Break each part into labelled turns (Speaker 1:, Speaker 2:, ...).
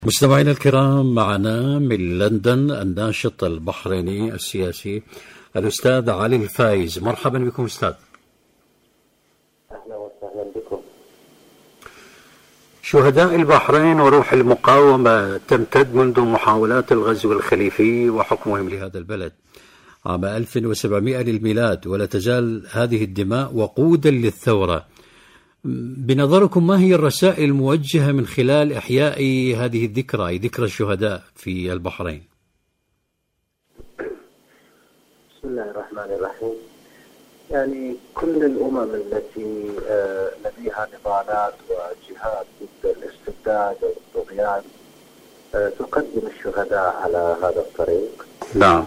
Speaker 1: مستمعينا الكرام، معنا من لندن الناشط البحريني السياسي الأستاذ علي الفايز. مرحبا بكم أستاذ.
Speaker 2: أهلا وسهلا بكم.
Speaker 1: شهداء البحرين وروح المقاومة تمتد منذ محاولات الغزو الخليفي وحكمهم لهذا البلد عام 1700 للميلاد، ولا تزال هذه الدماء وقودا للثورة. بنظركم ما هي الرسائل الموجهة من خلال إحياء هذه الذكرى، أي ذكرى الشهداء في البحرين؟
Speaker 2: بسم الله الرحمن الرحيم. يعني كل الأمم التي لديها نضالات وجهاد ضد الاستبداد والطغيان تقدم الشهداء على هذا الطريق.
Speaker 1: نعم.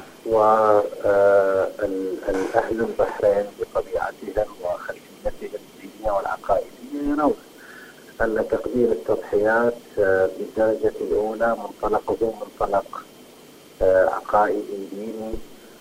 Speaker 2: والأهل البحرين بطبيعتهم وخلفيتهم الدينية والعقائدية يرون أن تقديم التضحيات بالدرجة الأولى منطلقه منطلق عقائدي ديني،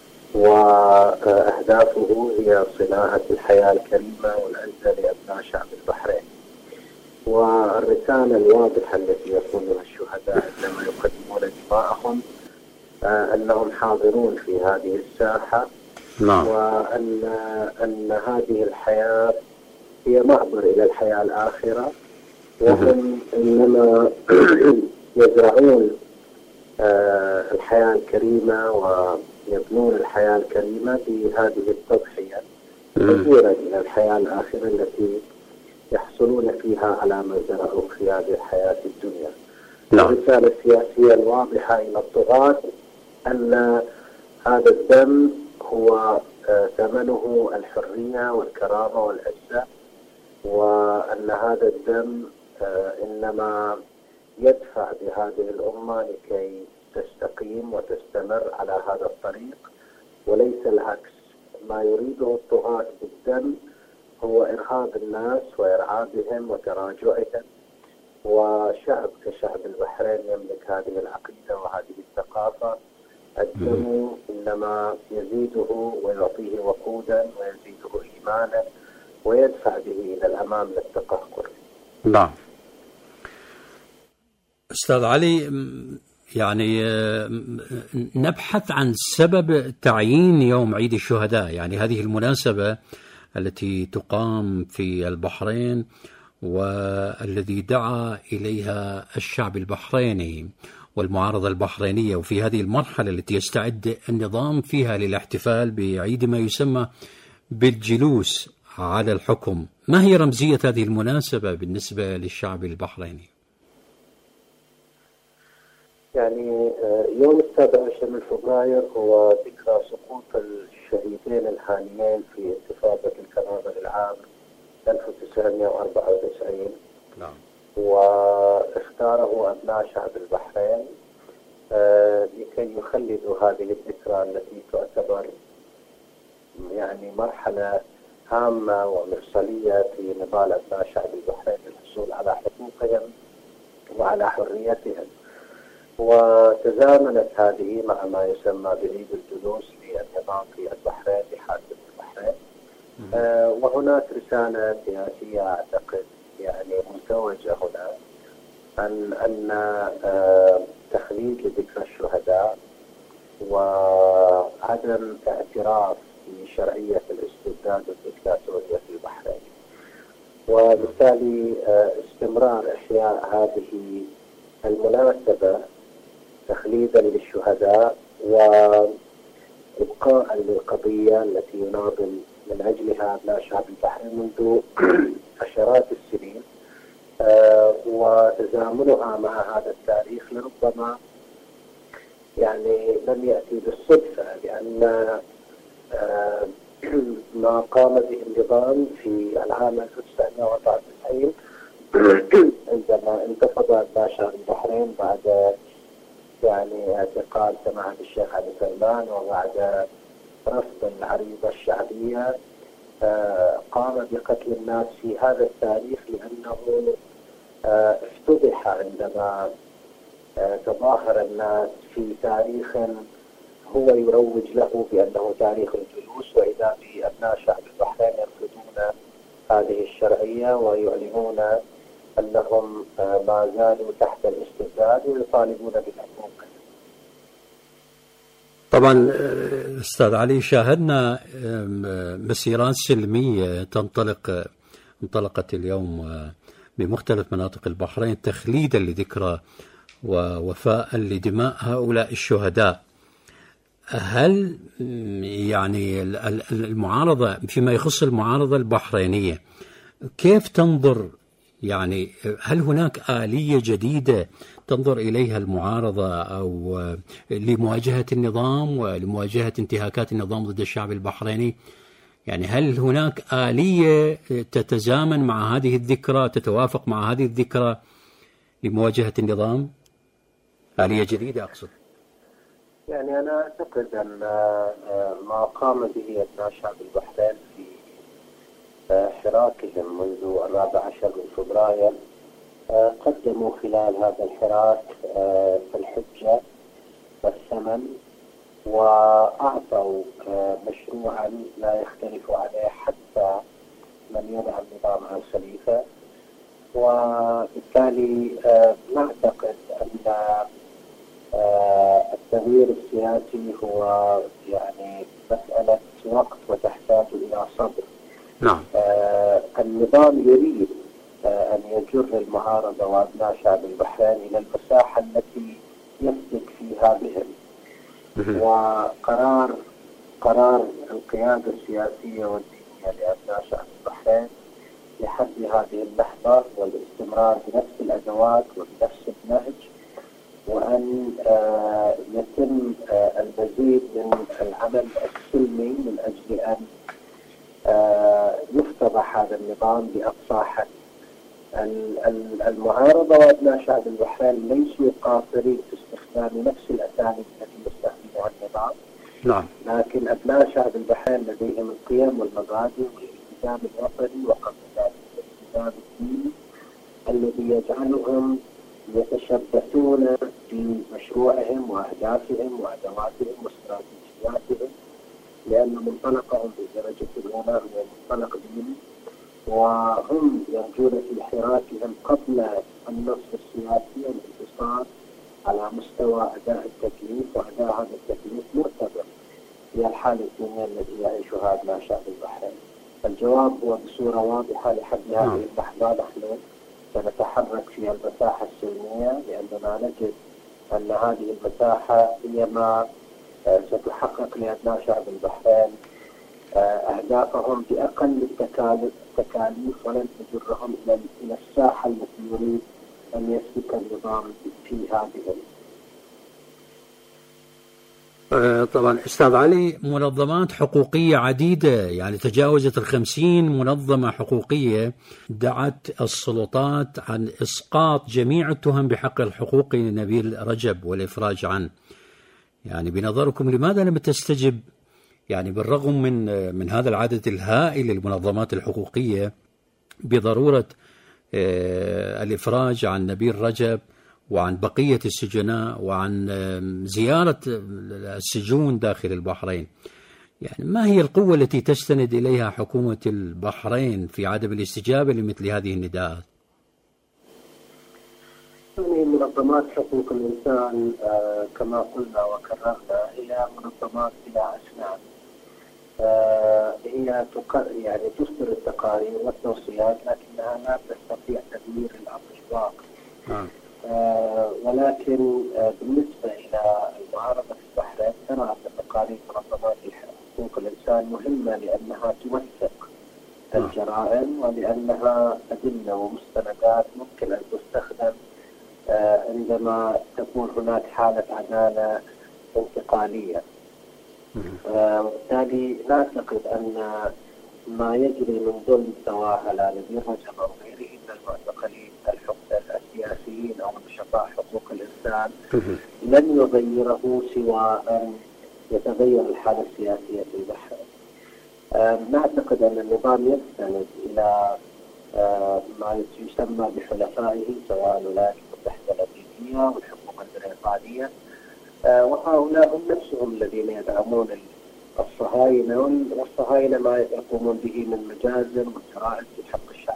Speaker 2: وأهدافه هي صناعة الحياة الكريمة والعزة لأبناء شعب البحرين. والرسالة الواضحة التي يقولها الشهداء عندما يقدمون دماءهم أنهم حاضرون في هذه الساحة.
Speaker 1: نعم.
Speaker 2: وأن هذه الحياة هي معبر إلى الحياة الآخرة، وهم إنما يزرعون الحياة الكريمة ويبنون الحياة الكريمة بهذه التضحية كثيرا إلى الحياة الآخرة التي يحصلون فيها على ما زرعوا في هذه الحياة الدنيا. الرسالة السياسية الواضحة إلى الطغاة أن هذا الدم هو ثمنه الحرية والكرامة والعزة، وأن هذا الدم إنما يدفع بهذه الأمة لكي تستقيم وتستمر على هذا الطريق وليس العكس. ما يريده الطغاة بالدم هو إرهاب الناس وإرعابهم وتراجعهم، وشعب كشعب البحرين يملك هذه العقيدة وهذه الثقافة. الدم إنما يزيده ويعطيه وقودا ويزيده إيمانا ويدفع به إلى الأمام للتقهقر.
Speaker 1: نعم. أستاذ علي، يعني نبحث عن سبب تعيين يوم عيد الشهداء، يعني هذه المناسبة التي تقام في البحرين والذي دعا إليها الشعب البحريني والمعارضة البحرينية، وفي هذه المرحلة التي يستعد النظام فيها للاحتفال بعيد ما يسمى بالجلوس على الحكم. ما هي رمزية هذه المناسبة بالنسبة للشعب البحريني؟
Speaker 2: يعني يوم 17 من فبراير هو ذكرى سقوط الشهيدين الحاليين في انتفاضة الكرامة للعام 1994.
Speaker 1: نعم.
Speaker 2: واختاره أبناء شعب البحرين لكي يخلدوا هذه الذكرى التي تعتبر يعني مرحلة هامة ومفصلية في نضال أبناء شعب البحرين للحصول على حقوقهم وعلى حريتهم. وتزامنت هذه مع ما يسمى بعيد الجلوس للنظام في البحرين لحاكم البحرين. وهناك رسالة سياسية أعتقد يعني متوجهة هنا أن تخليد لذكرى الشهداء وعدم اعتراف بشرعية الاستبداد والدكتاتورية في البحرين، وبالتالي استمرار إحياء هذه المناسبة تخليدا للشهداء وإبقاء للقضية التي يناضل من أجلها أبناء شعب البحرين منذ عشرات السنين، وتزامنها مع هذا التاريخ لربما يعني لم يأتي بالصدفة، لأن ما قام به النظام في العام 1994 عندما انتفض أبناء شعب البحرين بعد يعني اعتقال سماحة الشيخ علي سلمان وبعد رفض العريضة الشعبية، قام بقتل الناس في هذا التاريخ لأنه افتضح عندما تظاهر الناس في تاريخ هو يروج له بأنه تاريخ الجلوس، وإذا بأبناء شعب البحرين يرفضون هذه الشرعية ويعلنون أنهم ما زالوا تحت الاستبداد ويطالبون بحقوقهم.
Speaker 1: طبعا أستاذ علي، شاهدنا مسيرات سلمية انطلقت اليوم بمختلف مناطق البحرين تخليدا لذكرى ووفاء لدماء هؤلاء الشهداء. هل يعني المعارضة فيما يخص المعارضة البحرينية كيف تنظر؟ يعني هل هناك آلية جديدة تنظر إليها المعارضة أو لمواجهة النظام ولمواجهة انتهاكات النظام ضد الشعب البحريني؟ يعني هل هناك آلية تتزامن مع هذه الذكرى، تتوافق مع هذه الذكرى لمواجهة النظام؟ آلية جديدة أقصد.
Speaker 2: يعني أنا أعتقد أن ما قام به أبناء شعب البحرين في حراكهم منذ 14 من فبراير، قدموا خلال هذا الحراك الحجة والثمن، وأعطوا مشروعا لا يختلف عليه حتى من يدعم نظام الخليفة. وبالتالي نعتقد أن التغيير السياسي هو يعني مسألة وقت وتحتاج إلى صبر.
Speaker 1: نعم.
Speaker 2: النظام يريد أن يجر المعارضة وأبناء شعب البحرين إلى المساحة التي يثبت فيها بهم. وقرار القيادة السياسية والدينية لأبناء شعب البحرين لحد هذه اللحظة والاستمرار بنفس الأدوات وبنفس النهج، وأن يتم المزيد من العمل السلمي من أجل أن يفتضح هذا النظام بأقصى حد. المعارضة وأبناء شعب البحرين ليسوا قاصرين في استخدام نفس الأساليب التي يستخدمها النظام.
Speaker 1: نعم.
Speaker 2: لكن أبناء شعب البحرين لديهم القيم والمبادئ والالتزام الوطني وقبل ذلك الالتزام الديني الذي يجعلهم يتشبثون في مشروعهم وأهدافهم وأدواتهم واستراتيجياتهم، لأن منطلقهم بالدرجة الأولى هو منطلق ديني، وهم يرجون في حراكهم قبل النصف السياسي الانتصار على مستوى أداء التكليف، وأداء هذا التكليف مرتبط بالحالة الدينية التي يعيشها أبناء شعب البحرين. الجواب هو بصورة واضحة لحد هذه اللحظة نحن سنتحرك في المساحة السلمية، لأننا نجد أن هذه المساحة هي ما ستحقق لأبناء شعب البحرين أهدافهم بأقل التكاليف، ولن تجرهم إلى الساحة التي يريد أن يسلك النظام فيها بهم.
Speaker 1: طبعا أستاذ علي، منظمات حقوقية عديدة يعني تجاوزت 50 منظمة حقوقية دعت السلطات عن إسقاط جميع التهم بحق الحقوقي لنبيل رجب والإفراج عنه. يعني بنظركم لماذا لم تستجب يعني بالرغم من هذا العدد الهائل للمنظمات الحقوقية بضرورة الإفراج عن نبيل رجب وعن بقية السجناء وعن زيارة السجون داخل البحرين؟ يعني ما هي القوة التي تستند إليها حكومة البحرين في عدم الاستجابة لمثل هذه النداءات؟
Speaker 2: يعني منظمات حقوق الإنسان كما قلنا وكررنا هي منظمات بلا أسنان. هي يعني تصدر التقارير والتوصيات، لكنها لا تستطيع تغيير الأمر الواقع. ولكن بالنسبة إلى المعارضة في البحرين ترى أن تقارير منظمات حقوق الإنسان مهمة لأنها توثق الجرائم، ولأنها أدلة ومستندات ممكن أن تستخدم عندما تكون هناك حالة عدالة انتقالية. وبالتالي نعتقد أن ما يجري من ظلم سواء على نبيل رجب أو غيره من المعتقلين السياسيين أو نشطاء حقوق الإنسان لن يغيره سوى أن يتغير الحالة السياسية في البحرين. نعتقد أن النظام يستند إلى ما يسمى بحلفائه سواء الولايات المتحدة الأمريكية والحكومة البريطانية، وهؤلاء هم نفسهم الذين يدعمون الصهاينة، والصهاينة ما يقومون به من مجازر وجرائم في حق الشعب الفلسطيني.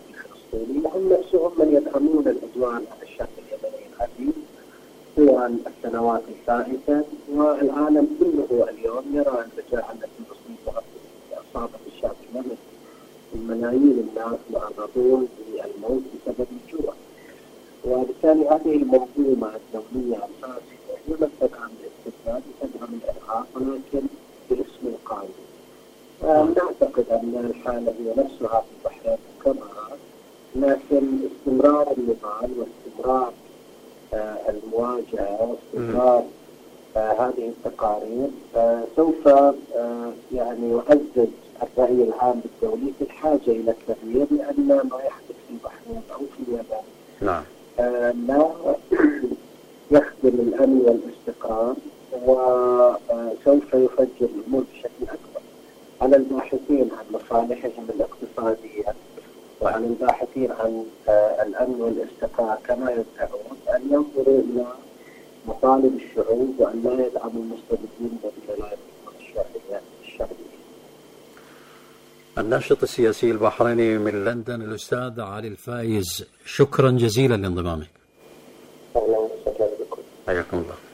Speaker 2: السوري هم نفسهم من يدعمون العدوان على الشعب اليمني العزيز طوال السنوات الفائتة، والعالم كله اليوم يرى المجاعة التي أصابت الشعب اليمني. الملايين الناس معرضون للموت بسبب الجوع، وبالتالي هذه المنظومة الدولية الفاسدة هي من تدعم الاستبداد وتدعم الإرهاب، ولكن باسم القانون. نعتقد أن الحالة هي نفسها في البحرين وكما، لكن استمرار النضال واستمرار المواجهة واستمرار هذه التقارير سوف يعني يعزز الرأي العام الدولي في الحاجة إلى التغيير، لأن ما يحدث في البحرين أو في اليمن
Speaker 1: نعم
Speaker 2: لا يخدم الأمن والاستقرار، وسوف يفجر الأمور بشكل أكبر على الباحثين عن مصالحهم الاقتصادية وعن الباحثين عن الأمن والاستقرار كما يدعون، أن ينظروا إلى مطالب الشعوب وأن لا يدعموا المستبدين بالولايات المتحدة الشعبية.
Speaker 1: الناشط السياسي البحريني من لندن الأستاذ علي الفايز، شكرا جزيلا لانضمامك.
Speaker 2: أهلا وسهلا بكم.
Speaker 1: حياكم الله.